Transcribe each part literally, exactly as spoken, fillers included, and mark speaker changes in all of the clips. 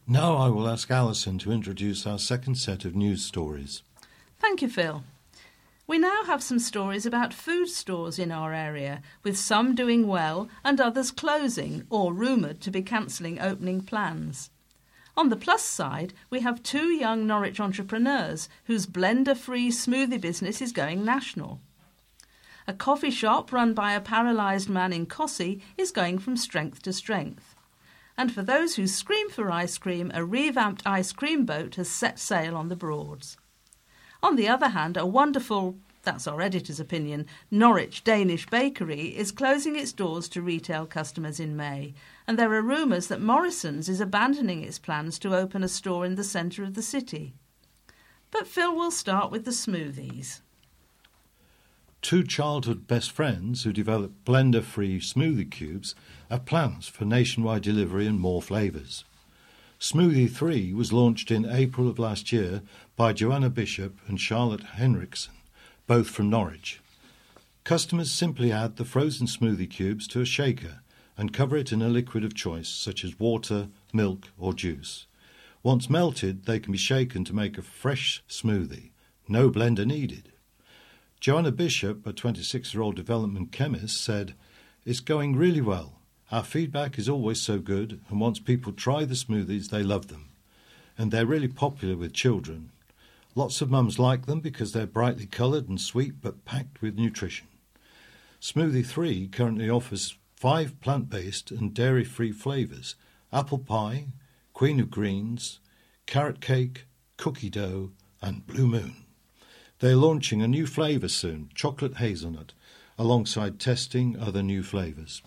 Speaker 1: Now I will ask Alison to introduce our second set of news stories.
Speaker 2: Thank you, Phil. We now have some stories about food stores in our area, with some doing well and others closing or rumoured to be cancelling opening plans. On the plus side, we have two young Norwich entrepreneurs whose blender-free smoothie business is going national. A coffee shop run by a paralysed man in Cossey is going from strength to strength. And for those who scream for ice cream, a revamped ice cream boat has set sail on the Broads. On the other hand, a wonderful, that's our editor's opinion, Norwich Danish bakery is closing its doors to retail customers in May, and there are rumours that Morrison's is abandoning its plans to open a store in the centre of the city. But Phil will start with the smoothies.
Speaker 1: Two childhood best friends who developed blender-free smoothie cubes have plans for nationwide delivery and more flavours. Smoothie three was launched in April of last year by Joanna Bishop and Charlotte Henriksen, both from Norwich. Customers simply add the frozen smoothie cubes to a shaker and cover it in a liquid of choice such as water, milk or juice. Once melted, they can be shaken to make a fresh smoothie. No blender needed. Joanna Bishop, a twenty-six-year-old development chemist, said, "It's going really well. Our feedback is always so good, and once people try the smoothies, they love them. And they're really popular with children. Lots of mums like them because they're brightly coloured and sweet but packed with nutrition." Smoothie three currently offers five plant-based and dairy-free flavours: apple pie, queen of greens, carrot cake, cookie dough and blue moon. They're launching a new flavour soon, chocolate hazelnut, alongside testing other new flavours.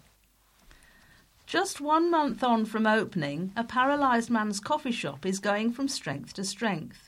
Speaker 2: Just one month on from opening, a paralysed man's coffee shop is going from strength to strength.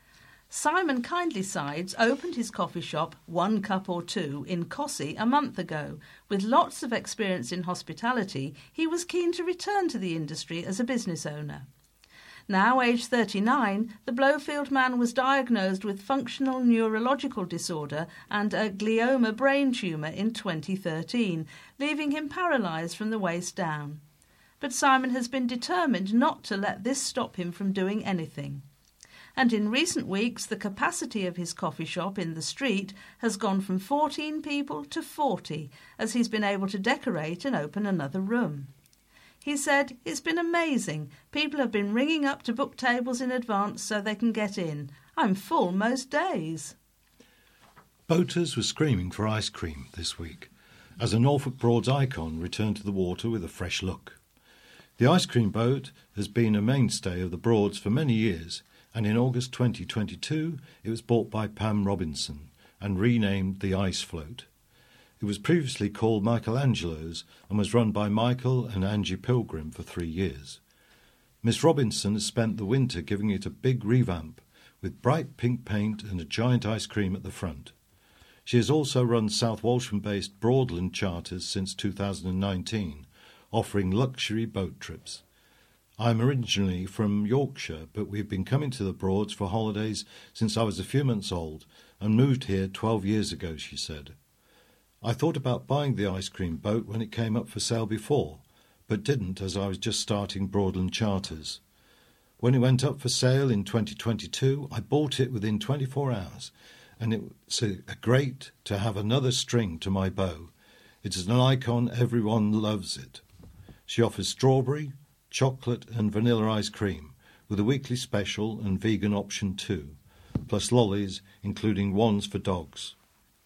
Speaker 2: Simon Kindlysides opened his coffee shop, One Cup or Two, in Cossey a month ago. With lots of experience in hospitality, he was keen to return to the industry as a business owner. Now aged thirty-nine, the Blowfield man was diagnosed with functional neurological disorder and a glioma brain tumour in twenty thirteen, leaving him paralysed from the waist down. But Simon has been determined not to let this stop him from doing anything. And in recent weeks, the capacity of his coffee shop in the street has gone from fourteen people to forty, as he's been able to decorate and open another room. He said, "It's been amazing. People have been ringing up to book tables in advance so they can get in. I'm full most days."
Speaker 1: Boaters were screaming for ice cream this week, as a Norfolk Broads icon returned to the water with a fresh look. The ice cream boat has been a mainstay of the Broads for many years, and in August twenty twenty-two it was bought by Pam Robinson and renamed the Ice Float. It was previously called Michelangelo's and was run by Michael and Angie Pilgrim for three years. Miss Robinson has spent the winter giving it a big revamp with bright pink paint and a giant ice cream at the front. She has also run South Walsham-based Broadland charters since two thousand nineteen, offering luxury boat trips. I'm originally from Yorkshire, but we've been coming to the Broads for holidays since I was a few months old and moved here twelve years ago, she said. I thought about buying the ice cream boat when it came up for sale before, but didn't as I was just starting Broadland charters. When it went up for sale in twenty twenty-two, I bought it within twenty-four hours, and it's a, a great to have another string to my bow. It is an icon, everyone loves it. She offers strawberry, chocolate and vanilla ice cream, with a weekly special and vegan option too, plus lollies, including ones for dogs.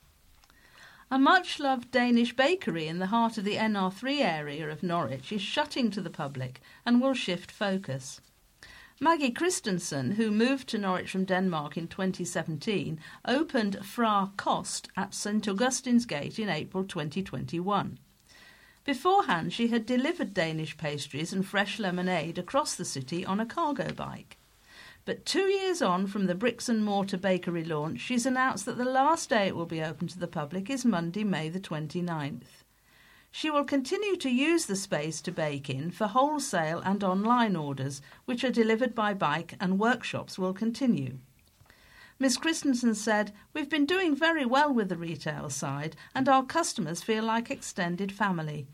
Speaker 2: A much-loved Danish bakery in the heart of the N R three area of Norwich is shutting to the public and will shift focus. Maggie Christensen, who moved to Norwich from Denmark in twenty seventeen, opened Fra Kost at St Augustine's Gate in April twenty twenty-one. Beforehand, she had delivered Danish pastries and fresh lemonade across the city on a cargo bike. But two years on from the bricks and mortar bakery launch, she's announced that the last day it will be open to the public is Monday, May the twenty-ninth. She will continue to use the space to bake in for wholesale and online orders, which are delivered by bike, and workshops will continue. Miss Christensen said, "We've been doing very well with the retail side and our customers feel like extended family.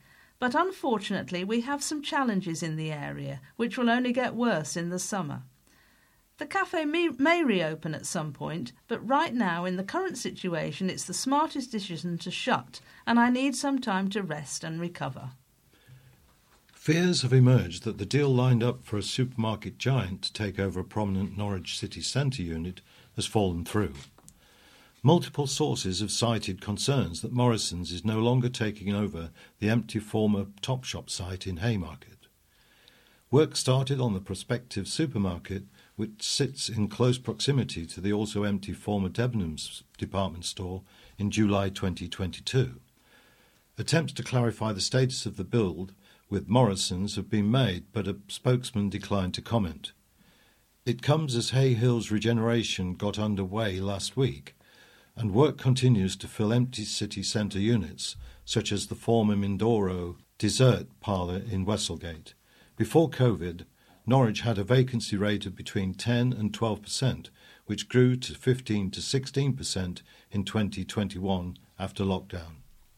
Speaker 2: But unfortunately we have some challenges in the area, which will only get worse in the summer. The cafe may, may reopen at some point, but right now in the current situation it's the smartest decision to shut, and I need some time to rest and recover.
Speaker 1: Fears have emerged that the deal lined up for a supermarket giant to take over a prominent Norwich city centre unit has fallen through. Multiple sources have cited concerns that Morrisons is no longer taking over the empty former Topshop site in Haymarket. Work started on the prospective supermarket, which sits in close proximity to the also empty former Debenhams department store, in July twenty twenty-two. Attempts to clarify the status of the build with Morrisons have been made, but a spokesman declined to comment. It comes as Hay Hill's regeneration got underway last week, and work continues to fill empty city centre units, such as the former Mindoro dessert parlour in Westlegate. Before COVID, Norwich had a vacancy rate of between ten and twelve percent, which grew to fifteen to sixteen percent in twenty twenty-one after lockdown.